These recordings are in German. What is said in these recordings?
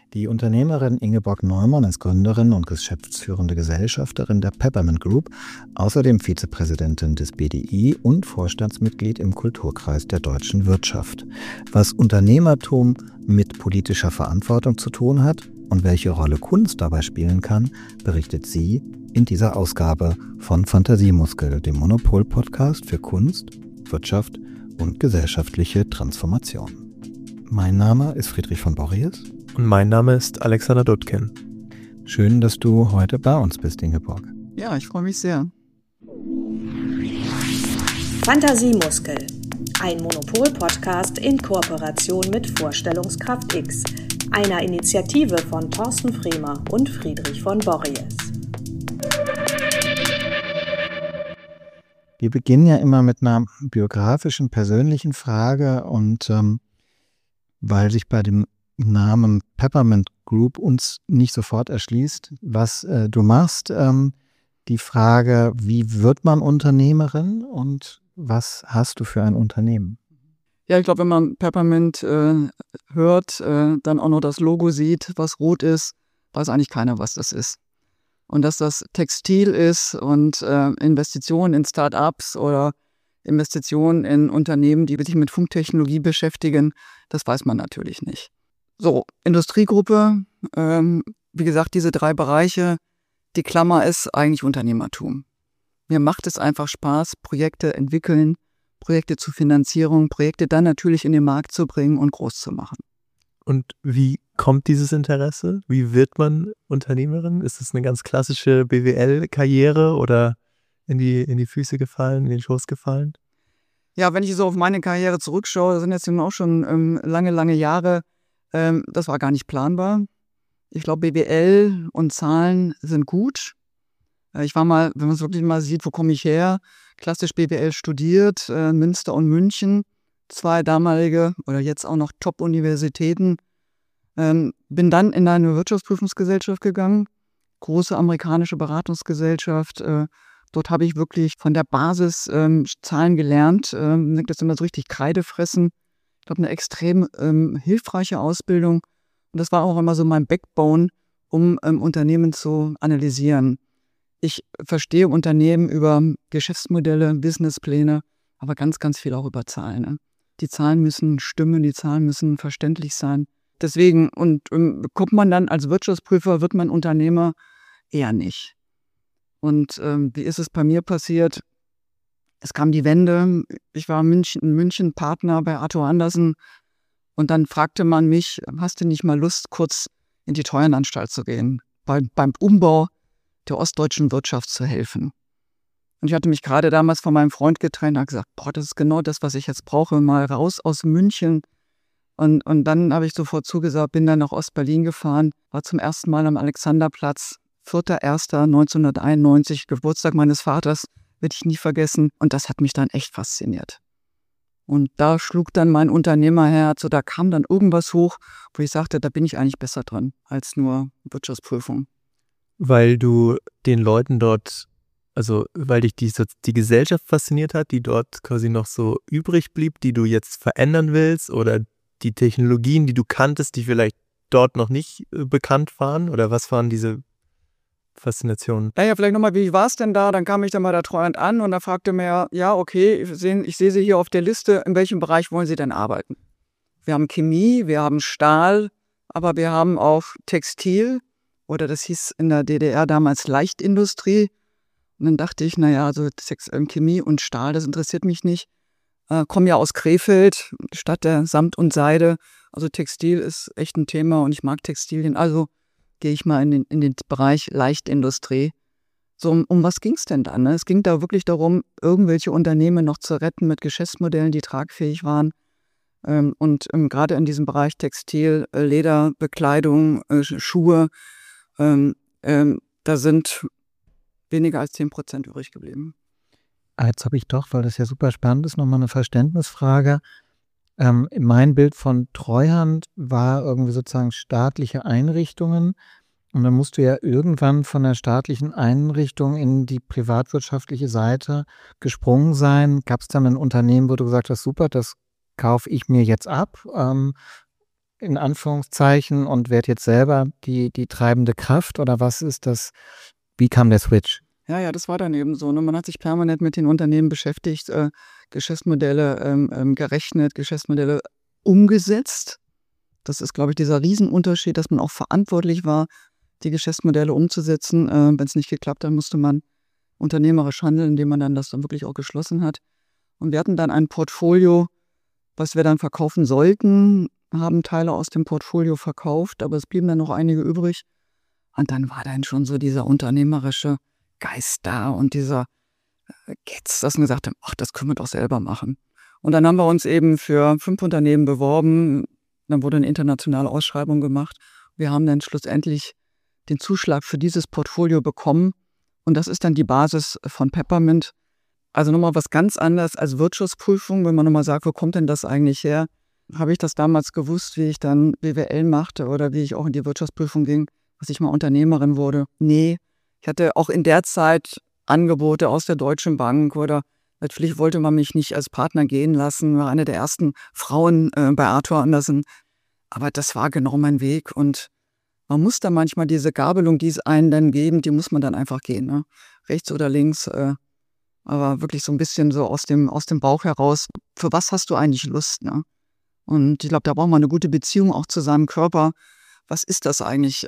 Die Unternehmerin Ingeborg Neumann ist Gründerin und geschäftsführende Gesellschafterin der Peppermint Group, außerdem Vizepräsidentin des BDI und Vorstandsmitglied im Kulturkreis der deutschen Wirtschaft. Was Unternehmertum mit politischer Verantwortung zu tun hat und welche Rolle Kunst dabei spielen kann, berichtet sie in dieser Ausgabe von Fantasiemuskel, dem Monopol-Podcast für Kunst, Wirtschaft und gesellschaftliche Transformation. Mein Name ist Friedrich von Borries. Und mein Name ist Alexander Dudkin. Schön, dass du heute bei uns bist, Ingeborg. Ja, ich freue mich sehr. Fantasiemuskel, ein Monopol-Podcast in Kooperation mit Vorstellungskraft X, einer Initiative von Thorsten Fremer und Friedrich von Borries. Wir beginnen ja immer mit einer biografischen, persönlichen Frage und weil sich bei dem Namen Peppermint Group uns nicht sofort erschließt, was du machst, die Frage, wie wird man Unternehmerin und was hast du für ein Unternehmen? Ja, ich glaube, wenn man Peppermint hört, dann auch noch das Logo sieht, was rot ist, weiß eigentlich keiner, was das ist. Und dass das Textil ist und Investitionen in Start-ups oder Investitionen in Unternehmen, die sich mit Funktechnologie beschäftigen, das weiß man natürlich nicht. So, Industriegruppe, wie gesagt, diese 3 Bereiche, die Klammer ist eigentlich Unternehmertum. Mir macht es einfach Spaß, Projekte entwickeln, Projekte zur Finanzierung, Projekte dann natürlich in den Markt zu bringen und groß zu machen. Und wie kommt dieses Interesse? Wie wird man Unternehmerin? Ist es eine ganz klassische BWL-Karriere oder in die Füße gefallen, in den Schoß gefallen? Ja, wenn ich so auf meine Karriere zurückschaue, das sind jetzt auch schon lange Jahre, das war gar nicht planbar. Ich glaube, BWL und Zahlen sind gut. Ich war mal, wenn man es wirklich mal sieht, wo komme ich her, klassisch BWL studiert, Münster und München, 2 damalige oder jetzt auch noch Top-Universitäten. Bin dann in eine Wirtschaftsprüfungsgesellschaft gegangen, große amerikanische Beratungsgesellschaft. Dort habe ich wirklich von der Basis Zahlen gelernt, das immer so richtig Kreide fressen. Ich glaube, eine extrem hilfreiche Ausbildung. Und das war auch immer so mein Backbone, um Unternehmen zu analysieren. Ich verstehe Unternehmen über Geschäftsmodelle, Businesspläne, aber ganz, ganz viel auch über Zahlen. Ne? Die Zahlen müssen stimmen, die Zahlen müssen verständlich sein. Deswegen, und kommt man dann als Wirtschaftsprüfer, wird man Unternehmer? Eher nicht. Und wie ist es bei mir passiert? Es kam die Wende, ich war in München Partner bei Arthur Andersen und dann fragte man mich, hast du nicht mal Lust, kurz in die Treuhandanstalt zu gehen, beim Umbau der ostdeutschen Wirtschaft zu helfen? Und ich hatte mich gerade damals von meinem Freund getrennt und habe gesagt, das ist genau das, was ich jetzt brauche, mal raus aus München. Und dann habe ich sofort zugesagt, bin dann nach Ostberlin gefahren, war zum ersten Mal am Alexanderplatz, 4.1.1991, Geburtstag meines Vaters, werde ich nie vergessen. Und das hat mich dann echt fasziniert. Und da schlug dann mein Unternehmerherz, da kam dann irgendwas hoch, wo ich sagte, da bin ich eigentlich besser dran als nur Wirtschaftsprüfung. Weil du den Leuten dort, also weil dich die Gesellschaft fasziniert hat, die dort quasi noch so übrig blieb, die du jetzt verändern willst, oder die Technologien, die du kanntest, die vielleicht dort noch nicht bekannt waren? Oder was waren diese Faszination? Naja, vielleicht nochmal, wie war es denn da? Dann kam ich dann bei der Treuhand an und da fragte mir, ja, okay, ich sehe Sie hier auf der Liste, in welchem Bereich wollen Sie denn arbeiten? Wir haben Chemie, wir haben Stahl, aber wir haben auch Textil, oder das hieß in der DDR damals Leichtindustrie. Und dann dachte ich, naja, also Chemie und Stahl, das interessiert mich nicht. Komme ja aus Krefeld, Stadt der Samt und Seide. Also Textil ist echt ein Thema und ich mag Textilien, also gehe ich mal in den Bereich Leichtindustrie. So, um was ging es denn dann? Ne? Es ging da wirklich darum, irgendwelche Unternehmen noch zu retten mit Geschäftsmodellen, die tragfähig waren. Und gerade in diesem Bereich Textil, Leder, Bekleidung, Schuhe, da sind weniger als 10% übrig geblieben. Jetzt habe ich doch, weil das ja super spannend ist, nochmal eine Verständnisfrage. Mein Bild von Treuhand war irgendwie sozusagen staatliche Einrichtungen. Und dann musst du ja irgendwann von der staatlichen Einrichtung in die privatwirtschaftliche Seite gesprungen sein. Gab es dann ein Unternehmen, wo du gesagt hast, super, das kaufe ich mir jetzt ab? in Anführungszeichen und werde jetzt selber die treibende Kraft oder was ist das? Wie kam der Switch? Ja, das war dann eben so. Ne? Man hat sich permanent mit den Unternehmen beschäftigt, Geschäftsmodelle gerechnet, Geschäftsmodelle umgesetzt. Das ist, glaube ich, dieser Riesenunterschied, dass man auch verantwortlich war, die Geschäftsmodelle umzusetzen. Wenn es nicht geklappt hat, musste man unternehmerisch handeln, indem man dann das dann wirklich auch geschlossen hat. Und wir hatten dann ein Portfolio, was wir dann verkaufen sollten, haben Teile aus dem Portfolio verkauft, aber es blieben dann noch einige übrig. Und dann war dann schon so dieser unternehmerische Geist da und dieser Getz, dass wir gesagt haben, ach, das können wir doch selber machen. Und dann haben wir uns eben für 5 Unternehmen beworben. Dann wurde eine internationale Ausschreibung gemacht. Wir haben dann schlussendlich den Zuschlag für dieses Portfolio bekommen. Und das ist dann die Basis von Peppermint. Also nochmal was ganz anderes als Wirtschaftsprüfung. Wenn man nochmal sagt, wo kommt denn das eigentlich her? Habe ich das damals gewusst, wie ich dann BWL machte oder wie ich auch in die Wirtschaftsprüfung ging, dass ich mal Unternehmerin wurde? Nee. Ich hatte auch in der Zeit Angebote aus der Deutschen Bank oder natürlich wollte man mich nicht als Partner gehen lassen, war eine der ersten Frauen bei Arthur Andersen. Aber das war genau mein Weg und man muss da manchmal diese Gabelung, die es einen dann geben, die muss man dann einfach gehen. Ne? Rechts oder links, aber wirklich so ein bisschen so aus dem Bauch heraus. Für was hast du eigentlich Lust? Ne? Und ich glaube, da braucht man eine gute Beziehung auch zu seinem Körper. Was ist das eigentlich,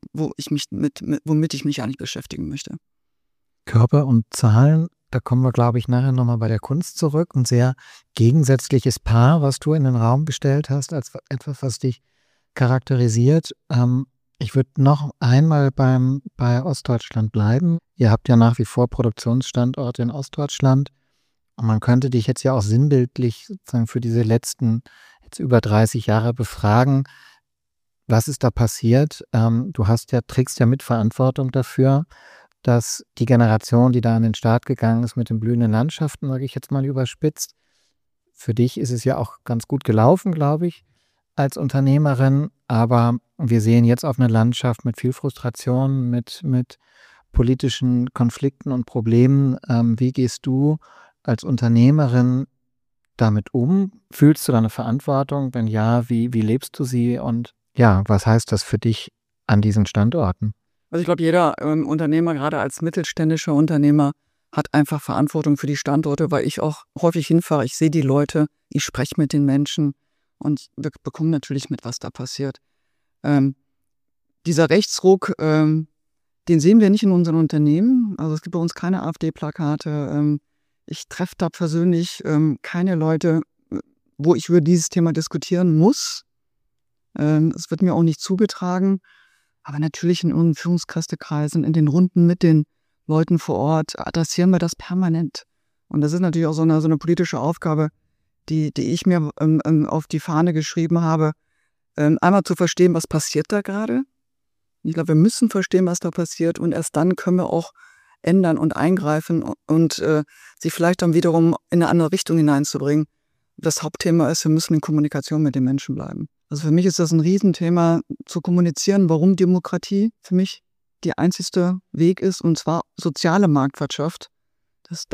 womit ich mich eigentlich beschäftigen möchte? Körper und Zahlen, da kommen wir, glaube ich, nachher nochmal bei der Kunst zurück. Ein sehr gegensätzliches Paar, was du in den Raum gestellt hast, als etwas, was dich charakterisiert. Ich würde noch einmal bei Ostdeutschland bleiben. Ihr habt ja nach wie vor Produktionsstandorte in Ostdeutschland. Und man könnte dich jetzt ja auch sinnbildlich sozusagen für diese letzten jetzt über 30 Jahre befragen. Was ist da passiert? Du trägst ja Mitverantwortung dafür, dass die Generation, die da an den Start gegangen ist mit den blühenden Landschaften, sage ich jetzt mal überspitzt, für dich ist es ja auch ganz gut gelaufen, glaube ich, als Unternehmerin. Aber wir sehen jetzt auf eine Landschaft mit viel Frustration, mit politischen Konflikten und Problemen. Wie gehst du als Unternehmerin damit um? Fühlst du da eine Verantwortung? Wenn ja, wie lebst du sie? Und ja, was heißt das für dich an diesen Standorten? Also ich glaube, jeder Unternehmer, gerade als mittelständischer Unternehmer, hat einfach Verantwortung für die Standorte, weil ich auch häufig hinfahre. Ich sehe die Leute, ich spreche mit den Menschen und wir bekommen natürlich mit, was da passiert. Dieser Rechtsruck, den sehen wir nicht in unseren Unternehmen. Also es gibt bei uns keine AfD-Plakate. Ich treffe da persönlich keine Leute, wo ich über dieses Thema diskutieren muss. Es wird mir auch nicht zugetragen. Aber natürlich in unseren Führungskräftekreisen, in den Runden mit den Leuten vor Ort, adressieren wir das permanent. Und das ist natürlich auch so eine politische Aufgabe, die ich mir auf die Fahne geschrieben habe, einmal zu verstehen, was passiert da gerade. Ich glaube, wir müssen verstehen, was da passiert und erst dann können wir auch ändern und eingreifen und sie vielleicht dann wiederum in eine andere Richtung hineinzubringen. Das Hauptthema ist, wir müssen in Kommunikation mit den Menschen bleiben. Also für mich ist das ein Riesenthema, zu kommunizieren, warum Demokratie für mich der einzigste Weg ist, und zwar soziale Marktwirtschaft. Das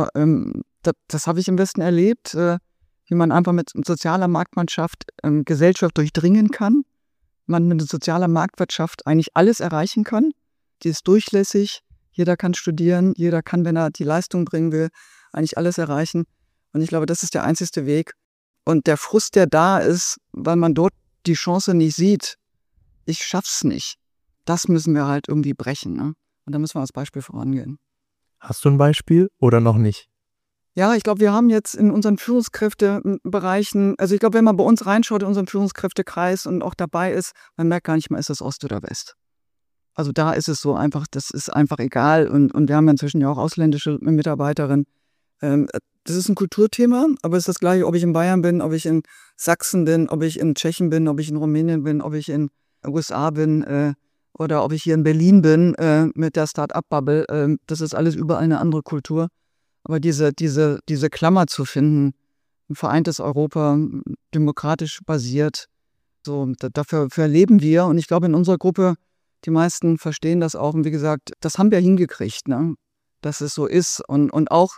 habe ich im Westen erlebt, wie man einfach mit sozialer Marktwirtschaft Gesellschaft durchdringen kann. Man mit sozialer Marktwirtschaft eigentlich alles erreichen kann. Die ist durchlässig, jeder kann studieren, jeder kann, wenn er die Leistung bringen will, eigentlich alles erreichen. Und ich glaube, das ist der einzigste Weg. Und der Frust, der da ist, weil man dort die Chance nicht sieht, ich schaff's nicht, das müssen wir halt irgendwie brechen. Ne? Und da müssen wir als Beispiel vorangehen. Hast du ein Beispiel oder noch nicht? Ja, ich glaube, wir haben jetzt in unseren Führungskräftebereichen, also ich glaube, wenn man bei uns reinschaut in unseren Führungskräftekreis und auch dabei ist, man merkt gar nicht mehr, ist das Ost oder West. Also da ist es so einfach, das ist einfach egal. Und wir haben inzwischen ja auch ausländische Mitarbeiterinnen. Das ist ein Kulturthema, aber es ist das Gleiche, ob ich in Bayern bin, ob ich in Sachsen bin, ob ich in Tschechien bin, ob ich in Rumänien bin, ob ich in USA bin oder ob ich hier in Berlin bin mit der Start-up-Bubble. Das ist alles überall eine andere Kultur. Aber diese Klammer zu finden, ein vereintes Europa, demokratisch basiert, so dafür leben wir. Und ich glaube, in unserer Gruppe, die meisten verstehen das auch. Und wie gesagt, das haben wir hingekriegt, ne? Dass es so ist. Und auch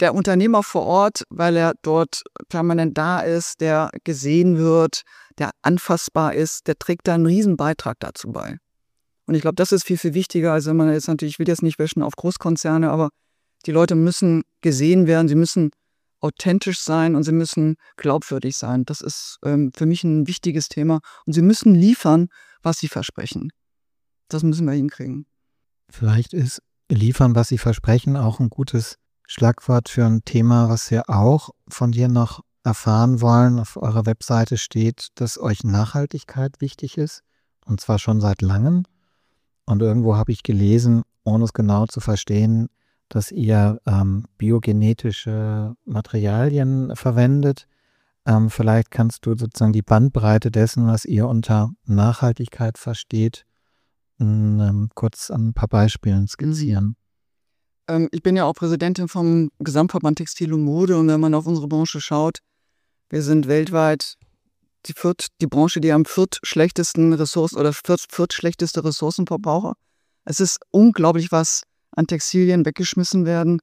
der Unternehmer vor Ort, weil er dort permanent da ist, der gesehen wird, der anfassbar ist, der trägt da einen riesen Beitrag dazu bei. Und ich glaube, das ist viel, viel wichtiger, als wenn man jetzt natürlich, ich will jetzt nicht wäschen auf Großkonzerne, aber die Leute müssen gesehen werden, sie müssen authentisch sein und sie müssen glaubwürdig sein. Das ist für mich ein wichtiges Thema. Und sie müssen liefern, was sie versprechen. Das müssen wir hinkriegen. Vielleicht ist liefern, was Sie versprechen, auch ein gutes Schlagwort für ein Thema, was wir auch von dir noch erfahren wollen. Auf eurer Webseite steht, dass euch Nachhaltigkeit wichtig ist, und zwar schon seit langem. Und irgendwo habe ich gelesen, ohne es genau zu verstehen, dass ihr biogenetische Materialien verwendet. Vielleicht kannst du sozusagen die Bandbreite dessen, was ihr unter Nachhaltigkeit versteht, kurz an ein paar Beispielen skizzieren. Ich bin ja auch Präsidentin vom Gesamtverband Textil und Mode, und wenn man auf unsere Branche schaut, wir sind weltweit die Branche, die am viertschlechteste Ressourcenverbraucher. Es ist unglaublich, was an Textilien weggeschmissen werden.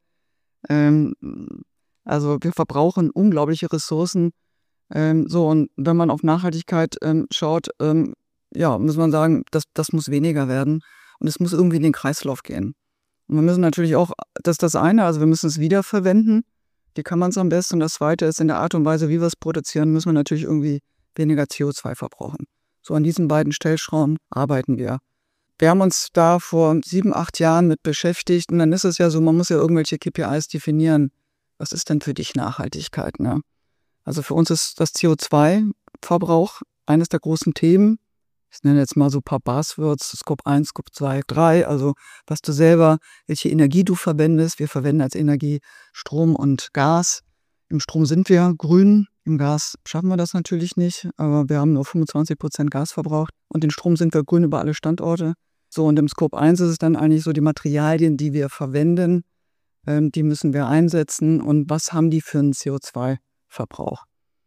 Also wir verbrauchen unglaubliche Ressourcen. Und wenn man auf Nachhaltigkeit schaut, muss man sagen, das muss weniger werden. Und es muss irgendwie in den Kreislauf gehen. Und wir müssen natürlich auch, das ist das eine, also wir müssen es wiederverwenden. Wie kann man es am besten? Und das zweite ist, in der Art und Weise, wie wir es produzieren, müssen wir natürlich irgendwie weniger CO2 verbrauchen. So an diesen beiden Stellschrauben arbeiten wir. Wir haben uns da vor 7, 8 Jahren mit beschäftigt, und dann ist es ja so, man muss ja irgendwelche KPIs definieren. Was ist denn für dich Nachhaltigkeit? Ne? Also für uns ist das CO2-Verbrauch eines der großen Themen. Ich nenne jetzt mal so ein paar Buzzwords, Scope 1, Scope 2, 3, also was du selber, welche Energie du verwendest. Wir verwenden als Energie Strom und Gas. Im Strom sind wir grün, im Gas schaffen wir das natürlich nicht, aber wir haben nur 25% Gas verbraucht, und den Strom sind wir grün über alle Standorte. So, und im Scope 1 ist es dann eigentlich so, die Materialien, die wir verwenden, die müssen wir einsetzen, und was haben die für einen CO2-Verbrauch?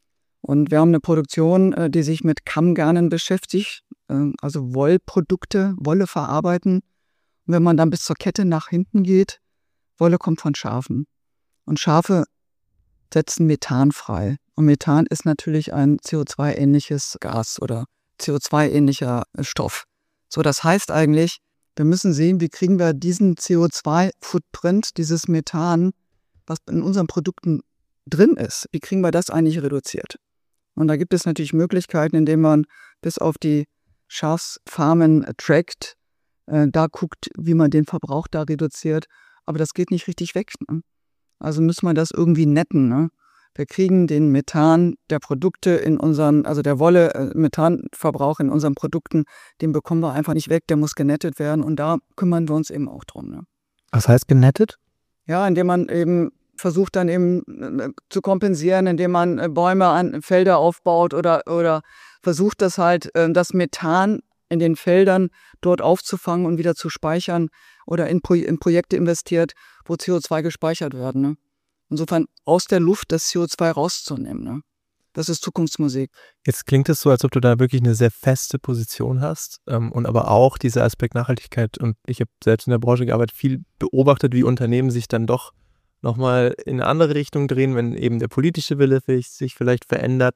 Und wir haben eine Produktion, die sich mit Kammgarnen beschäftigt, also Wollprodukte, Wolle verarbeiten. Und wenn man dann bis zur Kette nach hinten geht, Wolle kommt von Schafen. Und Schafe setzen Methan frei. Und Methan ist natürlich ein CO2-ähnliches Gas oder CO2-ähnlicher Stoff. So, das heißt eigentlich, wir müssen sehen, wie kriegen wir diesen CO2-Footprint, dieses Methan, was in unseren Produkten drin ist, wie kriegen wir das eigentlich reduziert? Und da gibt es natürlich Möglichkeiten, indem man bis auf die Schafsfarmen trackt, da guckt, wie man den Verbrauch da reduziert. Aber das geht nicht richtig weg. Ne? Also müssen wir das irgendwie netten. Ne? Wir kriegen den Methan der Produkte in unseren, also der Wolle, Methanverbrauch in unseren Produkten, den bekommen wir einfach nicht weg, der muss genettet werden, und da kümmern wir uns eben auch drum. Ne? Was heißt genettet? Ja, indem man eben versucht dann eben zu kompensieren, indem man Bäume an Felder aufbaut oder versucht das halt, das Methan in den Feldern dort aufzufangen und wieder zu speichern, oder in Projekte investiert, wo CO2 gespeichert werden. Ne? Insofern aus der Luft das CO2 rauszunehmen. Ne? Das ist Zukunftsmusik. Jetzt klingt es so, als ob du da wirklich eine sehr feste Position hast, und aber auch dieser Aspekt Nachhaltigkeit. Und ich habe selbst in der Branche gearbeitet, viel beobachtet, wie Unternehmen sich dann doch nochmal in eine andere Richtung drehen, wenn eben der politische Wille sich vielleicht verändert.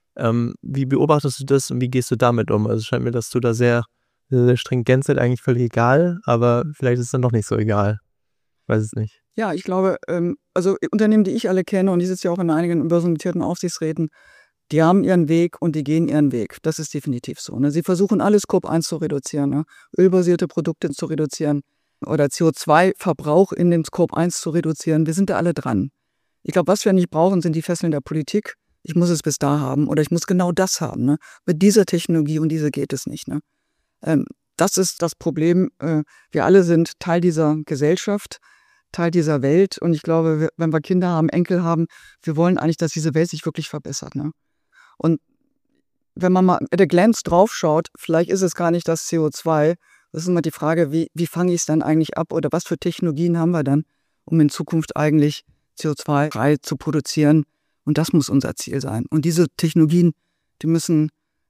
Wie beobachtest du das und wie gehst du damit um? Also es scheint mir, dass du da sehr, sehr stringent seid, eigentlich völlig egal, aber vielleicht ist es dann doch nicht so egal. Ich weiß es nicht. Ja, ich glaube, also Unternehmen, die ich alle kenne, und ich sitze ja auch in einigen börsennotierten Aufsichtsräten, die haben ihren Weg und die gehen ihren Weg. Das ist definitiv so. Ne? Sie versuchen alles Scope 1 zu reduzieren, ne? Ölbasierte Produkte zu reduzieren oder CO2-Verbrauch in dem Scope 1 zu reduzieren. Wir sind da alle dran. Ich glaube, was wir nicht brauchen, sind die Fesseln der Politik. Ich muss es bis da haben oder ich muss genau das haben. Ne? Mit dieser Technologie und diese geht es nicht. Ne? Das ist das Problem. Wir alle sind Teil dieser Gesellschaft, Teil dieser Welt. Und ich glaube, wenn wir Kinder haben, Enkel haben, wir wollen eigentlich, dass diese Welt sich wirklich verbessert. Ne? Und wenn man mal at a glance drauf schaut, vielleicht ist es gar nicht das CO2. Das ist immer die Frage, wie fange ich es dann eigentlich ab oder was für Technologien haben wir dann, um in Zukunft eigentlich CO2-frei zu produzieren. Und das muss unser Ziel sein. Und diese Technologien, die müssen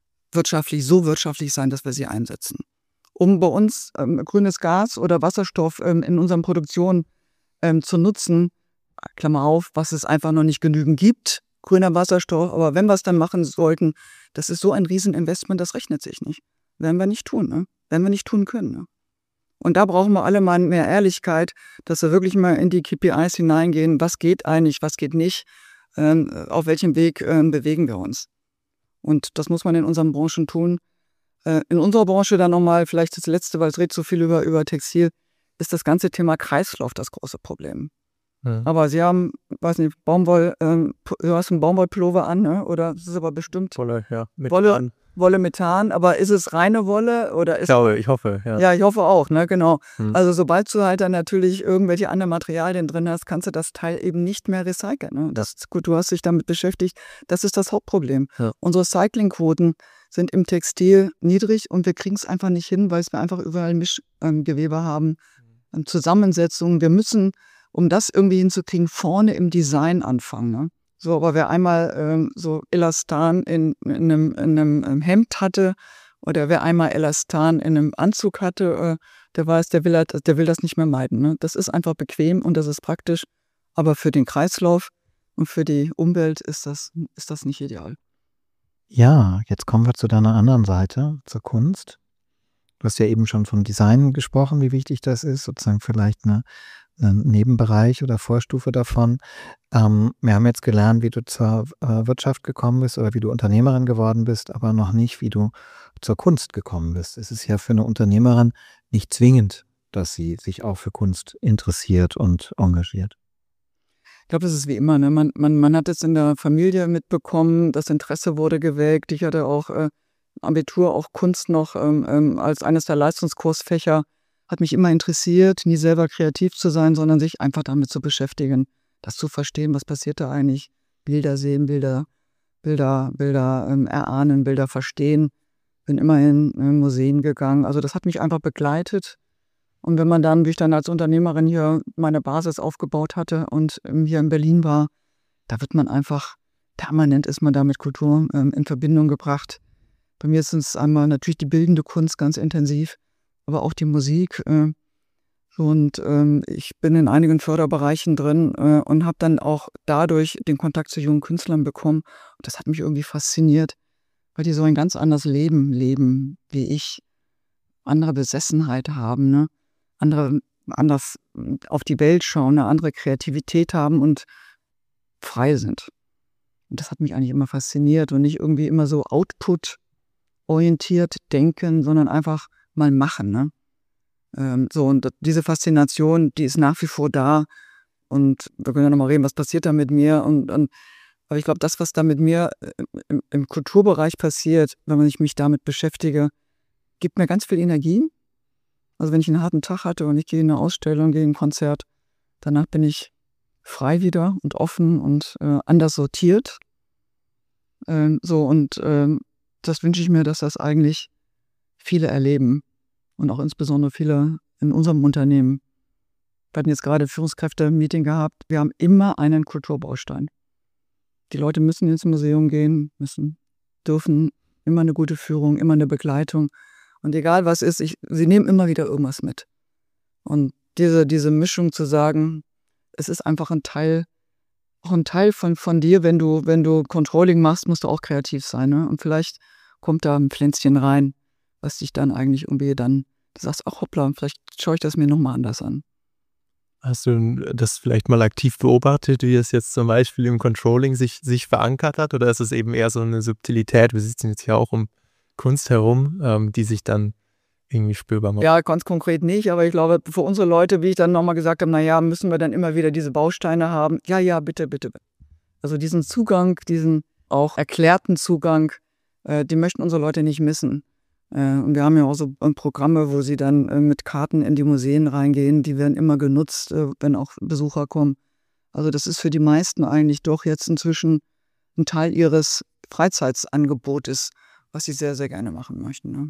so wirtschaftlich sein, dass wir sie einsetzen. Um bei uns grünes Gas oder Wasserstoff in unseren Produktionen zu nutzen, Klammer auf, was es einfach noch nicht genügend gibt, grüner Wasserstoff, aber wenn wir es dann machen sollten, das ist so ein Rieseninvestment, das rechnet sich nicht. Werden wir nicht tun, ne? Werden wir nicht tun können, ne? Und da brauchen wir alle mal mehr Ehrlichkeit, dass wir wirklich mal in die KPIs hineingehen, was geht eigentlich, was geht nicht, auf welchem Weg bewegen wir uns. Und das muss man in unseren Branchen tun. In unserer Branche dann nochmal, vielleicht das Letzte, weil es redet so viel über Textil, ist das ganze Thema Kreislauf das große Problem. Ja. Aber Sie haben, weiß nicht, du hast einen Baumwollpullover an, ne? Oder das ist aber bestimmt Wolle, ja. Wolle Methan, aber ist es reine Wolle oder ist... Ich hoffe, ja. Ja, ich hoffe auch, ne, genau. Also sobald du halt dann natürlich irgendwelche anderen Materialien drin hast, kannst du das Teil eben nicht mehr recyceln. Ne? Das ist gut, du hast dich damit beschäftigt. Das ist das Hauptproblem. Ja. Unsere Recyclingquoten sind im Textil niedrig und wir kriegen es einfach nicht hin, weil wir einfach überall Mischgewebe haben, Zusammensetzungen. Wir müssen, um das irgendwie hinzukriegen, vorne im Design anfangen, ne? So, aber wer einmal so Elastan in einem Hemd hatte oder wer einmal Elastan in einem Anzug hatte, der weiß, der will das nicht mehr meiden. Ne? Das ist einfach bequem und das ist praktisch. Aber für den Kreislauf und für die Umwelt ist das nicht ideal. Ja, jetzt kommen wir zu deiner anderen Seite, zur Kunst. Du hast ja eben schon vom Design gesprochen, wie wichtig das ist, sozusagen vielleicht ein Nebenbereich oder Vorstufe davon. Wir haben jetzt gelernt, wie du zur Wirtschaft gekommen bist oder wie du Unternehmerin geworden bist, aber noch nicht, wie du zur Kunst gekommen bist. Es ist ja für eine Unternehmerin nicht zwingend, dass sie sich auch für Kunst interessiert und engagiert. Ich glaube, das ist wie immer, ne? Man hat es in der Familie mitbekommen, das Interesse wurde geweckt. Ich hatte auch Abitur, auch Kunst noch als eines der Leistungskursfächer. Hat mich immer interessiert, nie selber kreativ zu sein, sondern sich einfach damit zu beschäftigen, das zu verstehen, was passiert da eigentlich. Bilder sehen, Bilder erahnen, Bilder verstehen. Bin immer in Museen gegangen. Also das hat mich einfach begleitet. Und wenn man dann, wie ich dann als Unternehmerin hier meine Basis aufgebaut hatte und hier in Berlin war, da wird man einfach, permanent ist man da mit Kultur in Verbindung gebracht. Bei mir ist es einmal natürlich die bildende Kunst ganz intensiv, aber auch die Musik. Und ich bin in einigen Förderbereichen drin und habe dann auch dadurch den Kontakt zu jungen Künstlern bekommen. Und das hat mich irgendwie fasziniert, weil die so ein ganz anderes Leben wie ich, andere Besessenheit haben, ne? Anders auf die Welt schauen, eine andere Kreativität haben und frei sind. Und das hat mich eigentlich immer fasziniert und nicht irgendwie immer so output-orientiert denken, sondern einfach mal machen, ne? Und diese Faszination, die ist nach wie vor da. Und wir können ja nochmal reden, was passiert da mit mir. Aber ich glaube, das, was da mit mir im Kulturbereich passiert, wenn ich mich damit beschäftige, gibt mir ganz viel Energie. Also wenn ich einen harten Tag hatte und ich gehe in eine Ausstellung, gehe in ein Konzert, danach bin ich frei wieder und offen und anders sortiert. Das wünsche ich mir, dass das eigentlich viele erleben. Und auch insbesondere viele in unserem Unternehmen. Wir hatten jetzt gerade Führungskräfte-Meeting gehabt. Wir haben immer einen Kulturbaustein. Die Leute müssen ins Museum gehen, dürfen immer eine gute Führung, immer eine Begleitung. Und egal was ist, sie nehmen immer wieder irgendwas mit. Und diese Mischung zu sagen, es ist einfach ein Teil von dir, wenn du Controlling machst, musst du auch kreativ sein. Ne? Und vielleicht kommt da ein Pflänzchen rein, was dich dann eigentlich irgendwie du sagst, ach hoppla, vielleicht schaue ich das mir nochmal anders an. Hast du das vielleicht mal aktiv beobachtet, wie es jetzt zum Beispiel im Controlling sich verankert hat? Oder ist es eben eher so eine Subtilität? Wir sitzen jetzt hier auch um Kunst herum, die sich dann irgendwie spürbar macht. Ja, ganz konkret nicht, aber ich glaube, für unsere Leute, wie ich dann nochmal gesagt habe, naja, müssen wir dann immer wieder diese Bausteine haben. Ja, bitte. Also diesen Zugang, diesen auch erklärten Zugang, den möchten unsere Leute nicht missen. Und wir haben ja auch so Programme, wo sie dann mit Karten in die Museen reingehen. Die werden immer genutzt, wenn auch Besucher kommen. Also das ist für die meisten eigentlich doch jetzt inzwischen ein Teil ihres Freizeitsangebotes, was sie sehr, sehr gerne machen möchten. Ne?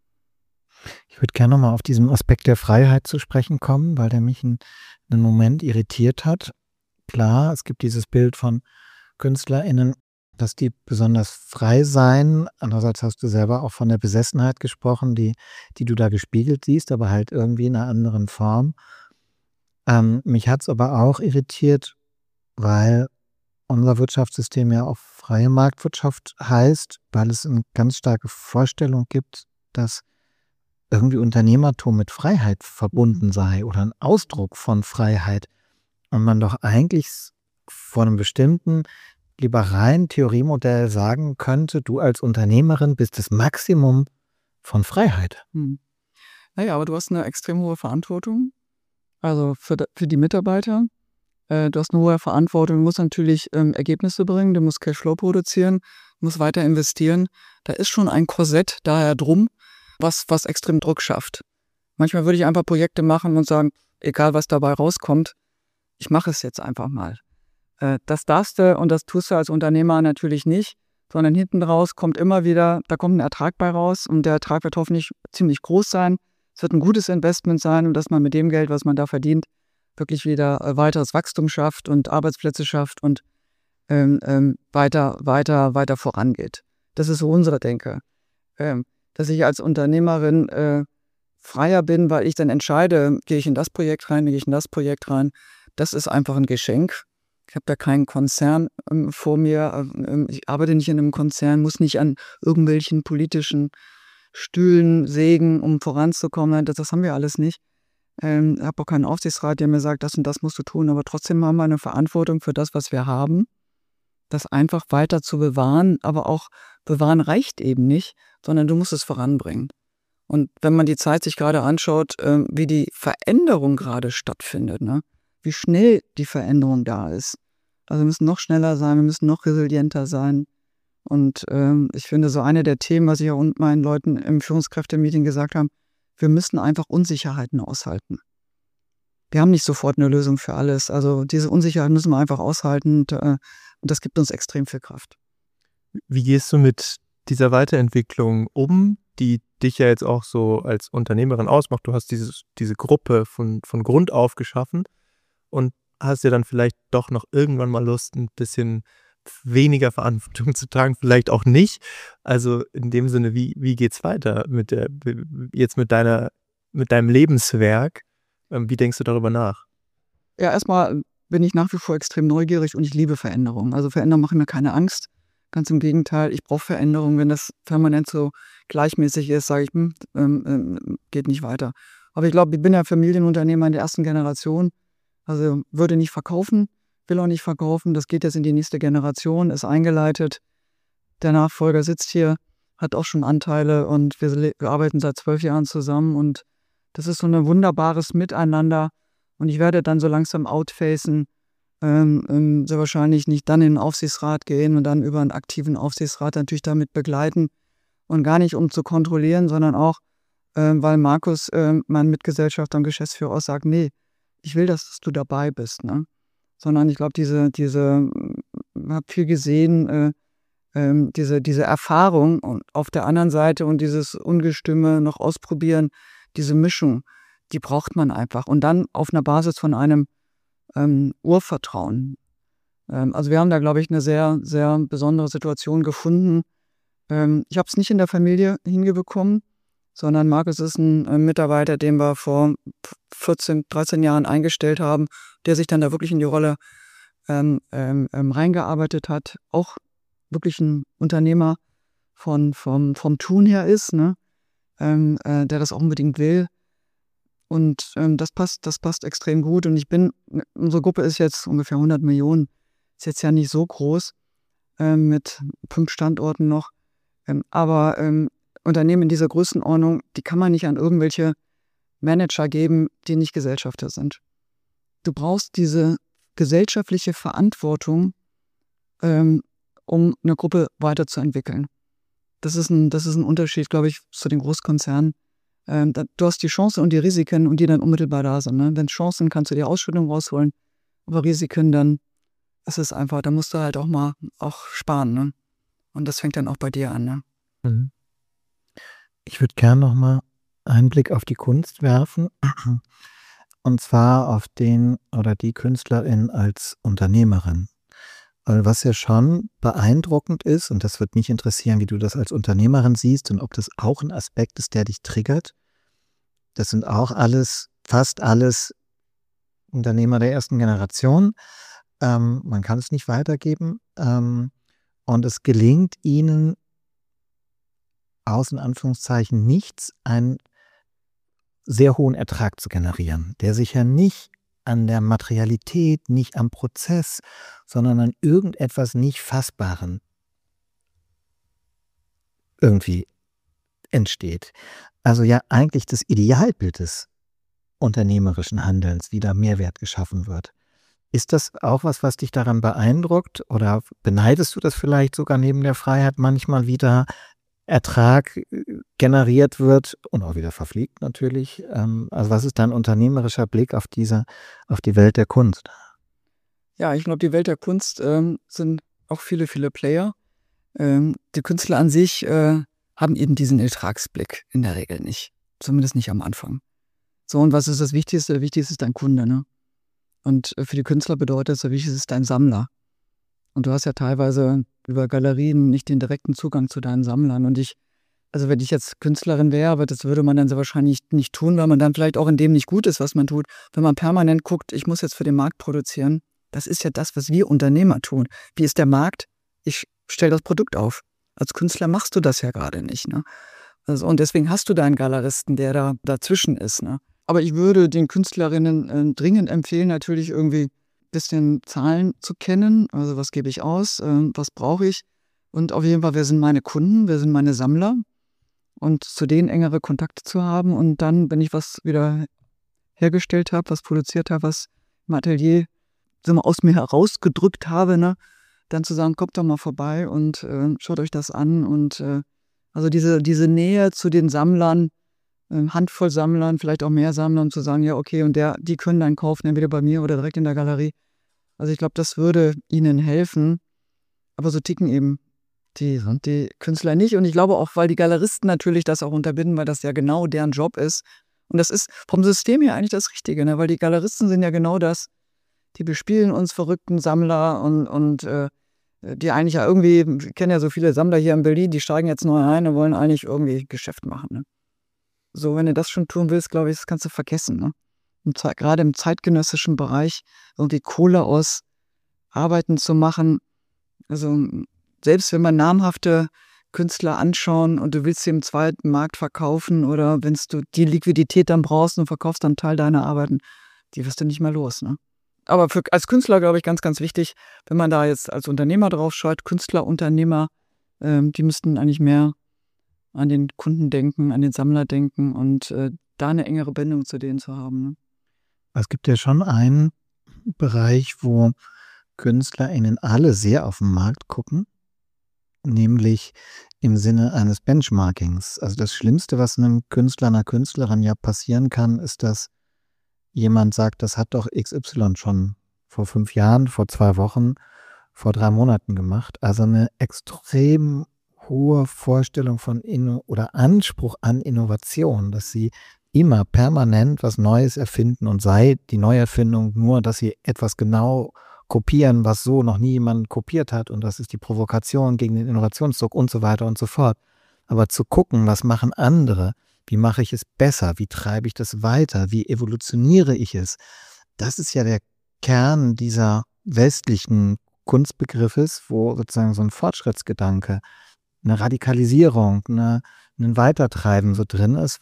Ich würde gerne nochmal auf diesen Aspekt der Freiheit zu sprechen kommen, weil der mich einen Moment irritiert hat. Klar, es gibt dieses Bild von KünstlerInnen, dass die besonders frei seien. Andererseits hast du selber auch von der Besessenheit gesprochen, die du da gespiegelt siehst, aber halt irgendwie in einer anderen Form. Mich hat es aber auch irritiert, weil unser Wirtschaftssystem ja auch freie Marktwirtschaft heißt, weil es eine ganz starke Vorstellung gibt, dass irgendwie Unternehmertum mit Freiheit verbunden sei oder ein Ausdruck von Freiheit. Und man doch eigentlich vor einem bestimmten liberalen Theoriemodell sagen könnte, du als Unternehmerin bist das Maximum von Freiheit. Naja, aber du hast eine extrem hohe Verantwortung, also für die Mitarbeiter. Du hast eine hohe Verantwortung, du musst natürlich Ergebnisse bringen, du musst Cashflow produzieren, du musst weiter investieren. Da ist schon ein Korsett daher drum, was extrem Druck schafft. Manchmal würde ich einfach Projekte machen und sagen, egal was dabei rauskommt, ich mache es jetzt einfach mal. Das darfst du und das tust du als Unternehmer natürlich nicht, sondern hinten raus kommt immer wieder, da kommt ein Ertrag bei raus und der Ertrag wird hoffentlich ziemlich groß sein. Es wird ein gutes Investment sein und dass man mit dem Geld, was man da verdient, wirklich wieder weiteres Wachstum schafft und Arbeitsplätze schafft und weiter vorangeht. Das ist so unsere Denke. Dass ich als Unternehmerin freier bin, weil ich dann entscheide, gehe ich in das Projekt rein, gehe ich in das Projekt rein. Das ist einfach ein Geschenk. Ich habe da keinen Konzern vor mir. Ich arbeite nicht in einem Konzern, muss nicht an irgendwelchen politischen Stühlen sägen, um voranzukommen. Das haben wir alles nicht. Ich habe auch keinen Aufsichtsrat, der mir sagt, das und das musst du tun. Aber trotzdem haben wir eine Verantwortung für das, was wir haben. Das einfach weiter zu bewahren. Aber auch bewahren reicht eben nicht, sondern du musst es voranbringen. Und wenn man die Zeit sich gerade anschaut, wie die Veränderung gerade stattfindet, ne? Wie schnell die Veränderung da ist. Also wir müssen noch schneller sein, wir müssen noch resilienter sein. Und ich finde, so eine der Themen, was ich auch meinen Leuten im Führungskräfte-Meeting gesagt habe, wir müssen einfach Unsicherheiten aushalten. Wir haben nicht sofort eine Lösung für alles. Also diese Unsicherheit müssen wir einfach aushalten und das gibt uns extrem viel Kraft. Wie gehst du mit dieser Weiterentwicklung um, die dich ja jetzt auch so als Unternehmerin ausmacht? Du hast diese Gruppe von Grund auf geschaffen und hast ja dann vielleicht doch noch irgendwann mal Lust, ein bisschen weniger Verantwortung zu tragen, vielleicht auch nicht. Also in dem Sinne, wie geht's weiter mit deinem Lebenswerk? Wie denkst du darüber nach? Ja, erstmal bin ich nach wie vor extrem neugierig und ich liebe Veränderungen. Also Veränderungen machen mir keine Angst. Ganz im Gegenteil, ich brauche Veränderungen. Wenn das permanent so gleichmäßig ist, sage ich, geht nicht weiter. Aber ich glaube, ich bin ja Familienunternehmer in der ersten Generation. Also würde nicht verkaufen, will auch nicht verkaufen. Das geht jetzt in die nächste Generation, ist eingeleitet. Der Nachfolger sitzt hier, hat auch schon Anteile und wir arbeiten seit 12 Jahren zusammen. Und das ist so ein wunderbares Miteinander. Und ich werde dann so langsam outfacen, sehr wahrscheinlich nicht dann in den Aufsichtsrat gehen und dann über einen aktiven Aufsichtsrat natürlich damit begleiten. Und gar nicht, um zu kontrollieren, sondern auch, weil Markus, mein Mitgesellschafter und Geschäftsführer, auch sagt, nee, ich will, dass du dabei bist, ne? Sondern ich glaube, habe viel gesehen, diese Erfahrung und auf der anderen Seite und dieses Ungestüme noch ausprobieren, diese Mischung, die braucht man einfach. Und dann auf einer Basis von einem Urvertrauen. Also wir haben da, glaube ich, eine sehr, sehr besondere Situation gefunden. Ich habe es nicht in der Familie hingebekommen, sondern Markus ist ein Mitarbeiter, den wir vor 14, 13 Jahren eingestellt haben, der sich dann da wirklich in die Rolle reingearbeitet hat. Auch wirklich ein Unternehmer vom Tun her ist, ne? Der das auch unbedingt will. Und das passt extrem gut. Und unsere Gruppe ist jetzt ungefähr 100 Millionen. Ist jetzt ja nicht so groß, mit 5 Standorten noch. Aber Unternehmen in dieser Größenordnung, die kann man nicht an irgendwelche Manager geben, die nicht Gesellschafter sind. Du brauchst diese gesellschaftliche Verantwortung, um eine Gruppe weiterzuentwickeln. Das ist ein Unterschied, glaube ich, zu den Großkonzernen. Du hast die Chancen und die Risiken und die dann unmittelbar da sind. Ne? Wenn Chancen, kannst du die Ausschüttung rausholen, aber Risiken, dann ist es einfach, da musst du halt auch sparen. Ne? Und das fängt dann auch bei dir an. Ne? Mhm. Ich würde gerne noch mal einen Blick auf die Kunst werfen. Und zwar auf den oder die Künstlerin als Unternehmerin. Weil was ja schon beeindruckend ist, und das wird mich interessieren, wie du das als Unternehmerin siehst und ob das auch ein Aspekt ist, der dich triggert. Das sind auch fast alles Unternehmer der ersten Generation. man kann es nicht weitergeben und es gelingt ihnen aus in Anführungszeichen nichts, einen sehr hohen Ertrag zu generieren, der sich ja nicht an der Materialität, nicht am Prozess, sondern an irgendetwas nicht Fassbaren irgendwie entsteht. Also ja eigentlich das Idealbild des unternehmerischen Handelns, wie da Mehrwert geschaffen wird. Ist das auch was dich daran beeindruckt oder beneidest du das vielleicht sogar neben der Freiheit manchmal wieder Ertrag generiert wird und auch wieder verfliegt natürlich? Also was ist dein unternehmerischer Blick auf die Welt der Kunst? Ja, ich glaube, die Welt der Kunst sind auch viele Player. Die Künstler an sich haben eben diesen Ertragsblick in der Regel nicht. Zumindest nicht am Anfang. So, und was ist das Wichtigste? Das Wichtigste ist dein Kunde, ne? Und für die Künstler bedeutet das Wichtigste ist dein Sammler. Und du hast ja teilweise über Galerien nicht den direkten Zugang zu deinen Sammlern. Und also wenn ich jetzt Künstlerin wäre, aber das würde man dann sehr wahrscheinlich nicht tun, weil man dann vielleicht auch in dem nicht gut ist, was man tut. Wenn man permanent guckt, ich muss jetzt für den Markt produzieren, das ist ja das, was wir Unternehmer tun. Wie ist der Markt? Ich stelle das Produkt auf. Als Künstler machst du das ja gerade nicht, ne? Also, und deswegen hast du da einen Galeristen, der da dazwischen ist, ne? Aber ich würde den Künstlerinnen dringend empfehlen, natürlich irgendwie ein bisschen Zahlen zu kennen. Also was gebe ich aus, was brauche ich? Und auf jeden Fall, wer sind meine Kunden, wer sind meine Sammler? Und zu denen engere Kontakte zu haben. Und dann, wenn ich was wieder hergestellt habe, was produziert habe, was im Atelier aus mir herausgedrückt habe, ne? Dann zu sagen, kommt doch mal vorbei und schaut euch das an. Und also diese Nähe zu den Sammlern, Handvoll Sammlern, vielleicht auch mehr Sammlern, zu sagen, ja okay, und die können dann kaufen, entweder bei mir oder direkt in der Galerie. Also ich glaube, das würde ihnen helfen. Aber so ticken eben die Künstler nicht. Und ich glaube auch, weil die Galeristen natürlich das auch unterbinden, weil das ja genau deren Job ist. Und das ist vom System her eigentlich das Richtige, ne? Weil die Galeristen sind ja genau das. Die bespielen uns verrückten Sammler und die eigentlich ja irgendwie, wir kennen ja so viele Sammler hier in Berlin, die steigen jetzt neu ein und wollen eigentlich irgendwie Geschäft machen, ne? So, wenn du das schon tun willst, glaube ich, das kannst du vergessen, ne? Und gerade im zeitgenössischen Bereich irgendwie Kohle aus Arbeiten zu machen. Also selbst wenn man namhafte Künstler anschauen und du willst sie im zweiten Markt verkaufen oder wenn du die Liquidität dann brauchst und verkaufst dann einen Teil deiner Arbeiten, die wirst du nicht mehr los, ne? Aber als Künstler, glaube ich, ganz, ganz wichtig, wenn man da jetzt als Unternehmer drauf schaut, Künstler, Unternehmer, die müssten eigentlich mehr an den Kunden denken, an den Sammler denken und da eine engere Bindung zu denen zu haben, ne? Es gibt ja schon einen Bereich, wo KünstlerInnen alle sehr auf den Markt gucken, nämlich im Sinne eines Benchmarkings. Also das Schlimmste, was einem Künstler, einer Künstlerin ja passieren kann, ist, dass jemand sagt, das hat doch XY schon vor 5 Jahren, vor 2 Wochen, vor 3 Monaten gemacht. Also eine extrem hohe Vorstellung von oder Anspruch an Innovation, dass sie immer permanent was Neues erfinden und sei die Neuerfindung nur, dass sie etwas genau kopieren, was so noch nie jemand kopiert hat und das ist die Provokation gegen den Innovationsdruck und so weiter und so fort. Aber zu gucken, was machen andere, wie mache ich es besser, wie treibe ich das weiter, wie evolutioniere ich es, das ist ja der Kern dieser westlichen Kunstbegriffes, wo sozusagen so ein Fortschrittsgedanke, eine Radikalisierung, ein Weitertreiben so drin ist,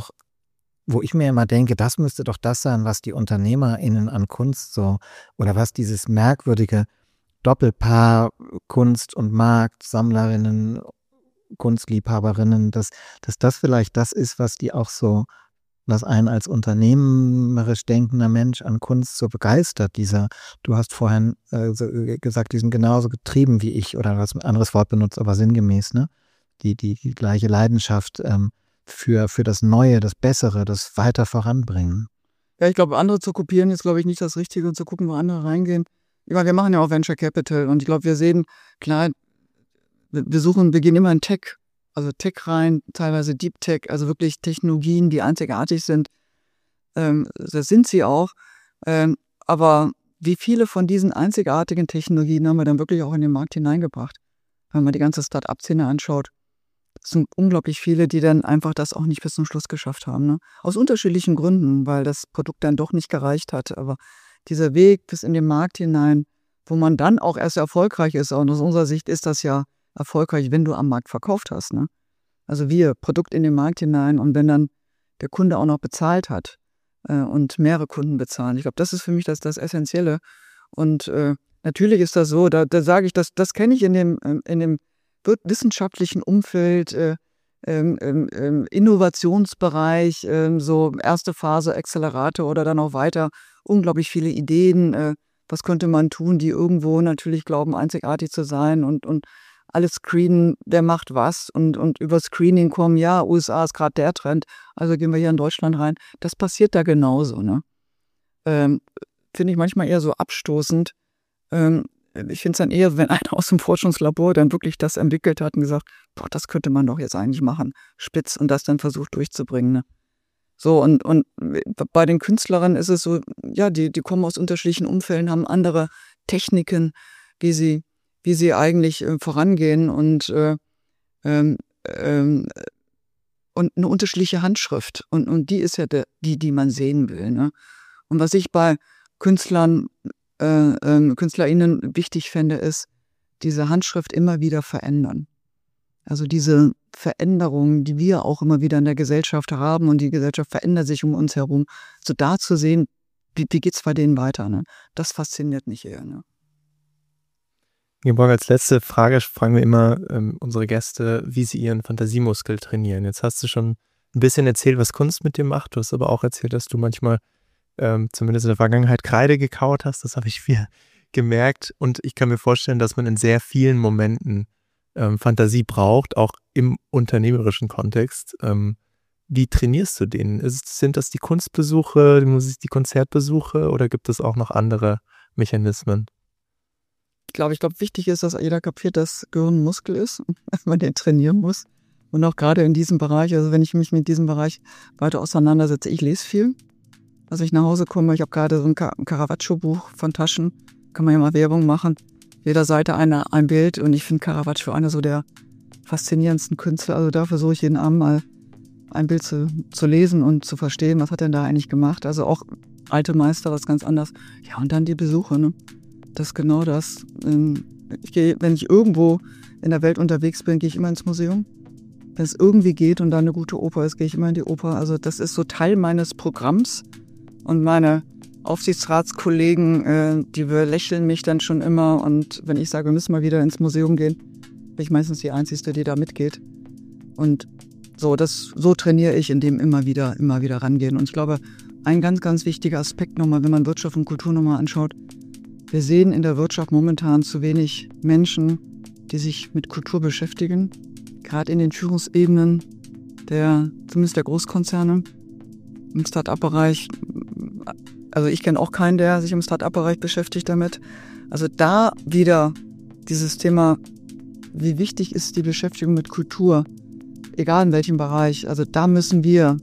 wo ich mir immer denke, das müsste doch das sein, was die UnternehmerInnen an Kunst so, oder was dieses merkwürdige Doppelpaar Kunst und Markt, Sammlerinnen, Kunstliebhaberinnen, dass das vielleicht das ist, was die auch so, was einen als unternehmerisch denkender Mensch an Kunst so begeistert. Du hast vorhin gesagt, die sind genauso getrieben wie ich, oder du hast ein anderes Wort benutzt, aber sinngemäß, ne? Die gleiche Leidenschaft für das Neue, das Bessere, das weiter voranbringen. Ja, ich glaube, andere zu kopieren ist, glaube ich, nicht das Richtige und zu gucken, wo andere reingehen. Ich meine, wir machen ja auch Venture Capital und ich glaube, wir sehen, klar, wir gehen immer in Tech, also Tech rein, teilweise Deep Tech, also wirklich Technologien, die einzigartig sind. Das sind sie auch. Aber wie viele von diesen einzigartigen Technologien haben wir dann wirklich auch in den Markt hineingebracht? Wenn man die ganze Start-up-Szene anschaut, es sind unglaublich viele, die dann einfach das auch nicht bis zum Schluss geschafft haben, ne? Aus unterschiedlichen Gründen, weil das Produkt dann doch nicht gereicht hat. Aber dieser Weg bis in den Markt hinein, wo man dann auch erst erfolgreich ist. Und aus unserer Sicht ist das ja erfolgreich, wenn du am Markt verkauft hast. Ne? Also wir, Produkt in den Markt hinein und wenn dann der Kunde auch noch bezahlt hat und mehrere Kunden bezahlen. Ich glaube, das ist für mich das Essentielle. Und natürlich ist das so, da sage ich, das kenne ich in dem wissenschaftlichen Umfeld, Innovationsbereich, so erste Phase, Accelerator oder dann auch weiter, unglaublich viele Ideen, was könnte man tun, die irgendwo natürlich glauben, einzigartig zu sein und alles screenen, wer macht was und über Screening kommen, ja, USA ist gerade der Trend, also gehen wir hier in Deutschland rein. Das passiert da genauso, ne? Finde ich manchmal eher so abstoßend. Ich finde es dann eher, wenn einer aus dem Forschungslabor dann wirklich das entwickelt hat und gesagt, boah, das könnte man doch jetzt eigentlich machen, spitz, und das dann versucht durchzubringen, ne? So, und bei den Künstlerinnen ist es so, ja, die kommen aus unterschiedlichen Umfelden, haben andere Techniken, wie sie eigentlich vorangehen und eine unterschiedliche Handschrift. Und die ist ja die man sehen will, ne? Und was ich bei KünstlerInnen wichtig fände, ist, diese Handschrift immer wieder verändern. Also diese Veränderungen, die wir auch immer wieder in der Gesellschaft haben, und die Gesellschaft verändert sich um uns herum, so da zu sehen, wie geht's bei denen weiter, ne? Das fasziniert mich eher, ne? Ingeborg, als letzte Frage fragen wir immer unsere Gäste, wie sie ihren Fantasiemuskel trainieren. Jetzt hast du schon ein bisschen erzählt, was Kunst mit dir macht. Du hast aber auch erzählt, dass du manchmal zumindest in der Vergangenheit Kreide gekaut hast. Das habe ich viel gemerkt. Und ich kann mir vorstellen, dass man in sehr vielen Momenten Fantasie braucht, auch im unternehmerischen Kontext. Wie trainierst du den? Sind das die Kunstbesuche, die Konzertbesuche oder gibt es auch noch andere Mechanismen? Ich glaube, wichtig ist, dass jeder kapiert, dass Gehirn ein Muskel ist, man den trainieren muss. Und auch gerade in diesem Bereich, also wenn ich mich mit diesem Bereich weiter auseinandersetze, ich lese viel. Als ich nach Hause komme, ich habe gerade so ein Caravaggio-Buch von Taschen, kann man ja mal Werbung machen. Jeder Seite ein Bild, und ich finde Caravaggio einer so der faszinierendsten Künstler. Also da versuche ich jeden Abend mal ein Bild zu lesen und zu verstehen, was hat er da eigentlich gemacht. Also auch alte Meister, was ganz anders. Ja, und dann die Besuche, ne? Das ist genau das. Wenn ich irgendwo in der Welt unterwegs bin, gehe ich immer ins Museum. Wenn es irgendwie geht und da eine gute Oper ist, gehe ich immer in die Oper. Also das ist so Teil meines Programms. Und meine Aufsichtsratskollegen, die lächeln mich dann schon immer. Und wenn ich sage, wir müssen mal wieder ins Museum gehen, bin ich meistens die Einzige, die da mitgeht. Und so trainiere ich, indem immer wieder rangehen. Und ich glaube, ein ganz, ganz wichtiger Aspekt nochmal, wenn man Wirtschaft und Kultur nochmal anschaut, wir sehen in der Wirtschaft momentan zu wenig Menschen, die sich mit Kultur beschäftigen. Gerade in den Führungsebenen zumindest der Großkonzerne, im Start-up-Bereich. Also ich kenne auch keinen, der sich im Start-up-Bereich beschäftigt damit. Also da wieder dieses Thema, wie wichtig ist die Beschäftigung mit Kultur, egal in welchem Bereich. Also da müssen wir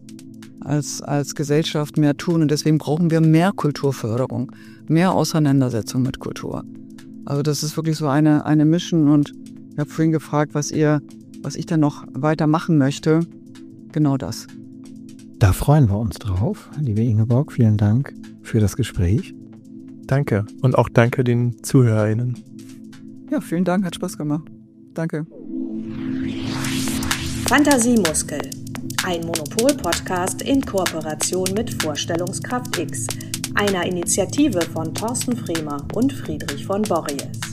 als Gesellschaft mehr tun, und deswegen brauchen wir mehr Kulturförderung, mehr Auseinandersetzung mit Kultur. Also das ist wirklich so eine Mission, und ich habe vorhin gefragt, was ich dann noch weiter machen möchte. Genau das. Da freuen wir uns drauf. Liebe Ingeborg, vielen Dank für das Gespräch. Danke. Und auch danke den ZuhörerInnen. Ja, vielen Dank, hat Spaß gemacht. Danke. Fantasiemuskel. Ein Monopol-Podcast in Kooperation mit Vorstellungskraft X, einer Initiative von Thorsten Fremer und Friedrich von Borries.